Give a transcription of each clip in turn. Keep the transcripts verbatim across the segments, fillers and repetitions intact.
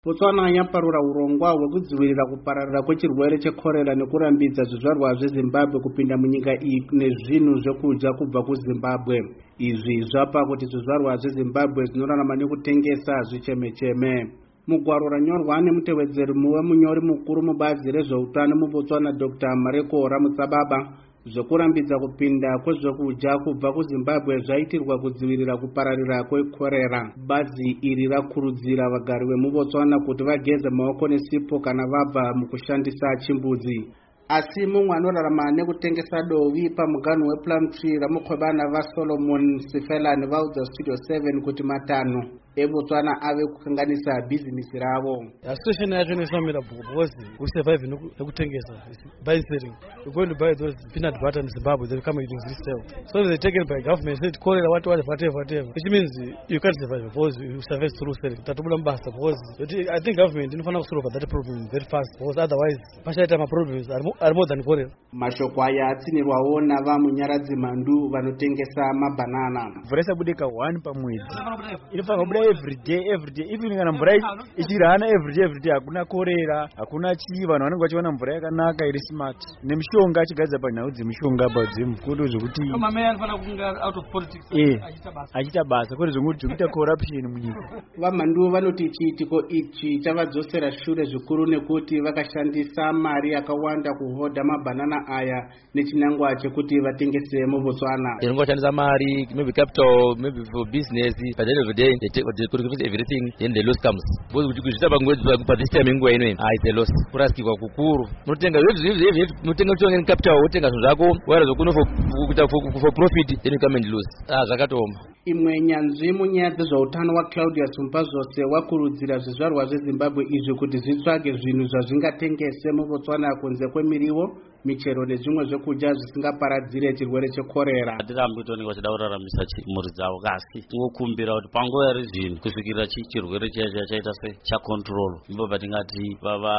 Botswana yaparura urongwa hwekudzivirira kupararira kwechirwere chekorera nekurambidza zvizvarwa zveZimbabwe kupinda munyika iyi nezvinhu zvekudya kubva kuZimbabwe. Izvi zvapa kuti zvizvarwa zveZimbabwe zvinorarama nekutengesa zvichemecheme. Mugwaro ranyorwa nemutevedzeri wemunyori mukuru mubazi rezveutano muBotswana Doctor Mareko Ramutsababa, zvekurambidza kupinda kwezvekudya kubva kuZimbabwe zvaitirwa kudzivirira kupararira kwekorera. Bazi iri rakurudzira vagari vemuBotswana kuti vageze maoko nesipo kana vabva mukushandisa chimbuzi. Asi mumwe anorarama nekutengesa dovi pamuganhu wePlumtree Ramukhwebana vaSolomon Sifelani vaudza Studio seven kuti matanho eBotswana ave kukanganisa bhizinisi ravo. The situation yacho nesamira because we survive nekutengesa by selling. We're going to buy those peanut butter in Zimbabwe, they come and resell. So they're taken by government, said cholera what whatever whatever. Which means you can't survive because you survive through selling. Tatubula mbasa because I think government inofana kusolve that problem very fast because otherwise pashaita ma problems are more, are more than cholera. Mashoko aya atsinirwawo navamunyaradzi mandu vanotengesa mabanana. Mvura budeka one pamwedzi. Inofana every day every day even kana mvura ichirana every day every day hakuna korera hakuna chi vanhu vanenge vachiwana mvura yakanaka iri smart nemishonga achigadza panhau dzemishonga badzemu kuti zvokuti mama anofana kunga out of politics achita basa kuti zvokuti kuita corruption munyika. Vamhandu vanoti chiitiko ichi chavadzosera shure zvikuru nekuti vakashandisa mari yakawanda kuhodha mabanana aya nechinangwa chekuti vatengese muBotswana. Inongoshandisa mari maybe capital maybe for business but at the end of the day they take they contribute everything then the loss comes. Because kuchita pangwedzi pa this time ingwa ino ah it's a loss. Kurasikwa kukuru. Unotenga unotenga chonge capital utenga zvako wara zokuno kuita for profit then you come and lose. Ah zvakatoma. Imwe nyanzvi munyaya dzezveutano waClaudius Mpazose wakurudzira zvizvarwa zveZimbabwe izvi kuti zvitsvage zvinhu zvazvingatengese muBotswana kunze kwemiriwo, michero nezvimwe zvekudya zvisingaparadzire chirwere chekorera. Hatirambi kutoni vachida kuraramisa mhuri dzavo kasi tingokumbira kuti panguva yari zvino kusvikira chirwere chaicha chaita se chacontrol ndipo patingati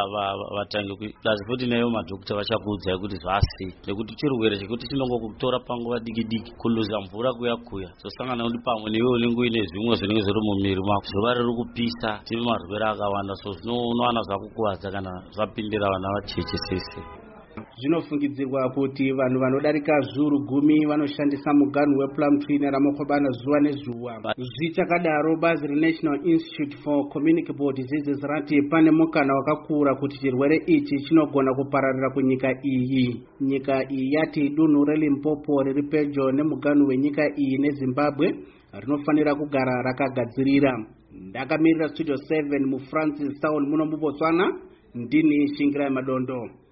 vatange asi futi neyo madhokota vachakuudzai kuti zvasi nekuti chirwere chekuti chinongokutora panguva diki diki kuluza mvura kuya kuya zosangana kuti pamwe newe unenge uine zvimwe zvinenge zviri mumiri mako zuva riri kupisa tine marwere akawanda so zvinowana zvakukuwadza kana zvapindira vana vacheche sese. Zvinofungidzirwa kuti vanhu vanodarika zviuru gumi vanoshandisa muganhu wePlumtree neRamukhwebana zuva nezuva. Zvichakadaro bazi reNational Institute for Communicable Diseases rati pane mukana wakakura kuti chirwere ichi chinogona kupararira kunyika iyi. Nyika iyi yati dunhu reLimpopo riri pedyo nemuganhu wenyika iyi neZimbabwe rinofanira kugara rakagadzirira. Ndakamirira Studio seven muFrancis Town muno muBotswana, ndini Shingirai Madondo.